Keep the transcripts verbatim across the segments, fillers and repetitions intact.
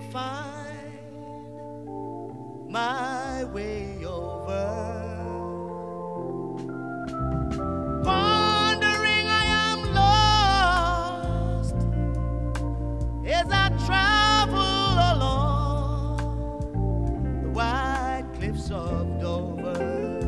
find my way over. Wandering, I am lost as I travel along the white cliffs of Dover.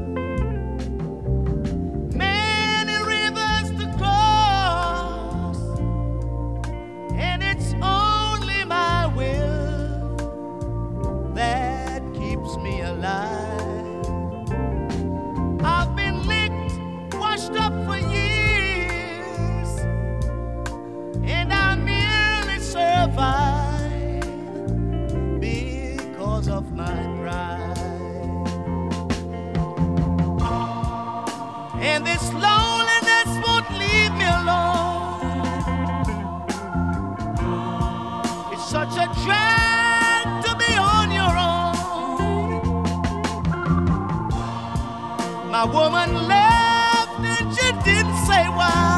Many rivers to cross, and it's only my will that keeps me alive. I've been licked, washed up for years, and I merely survive because of my pride. And this loneliness won't leave me alone. It's such a drag to be on your own. My woman left and she didn't say why.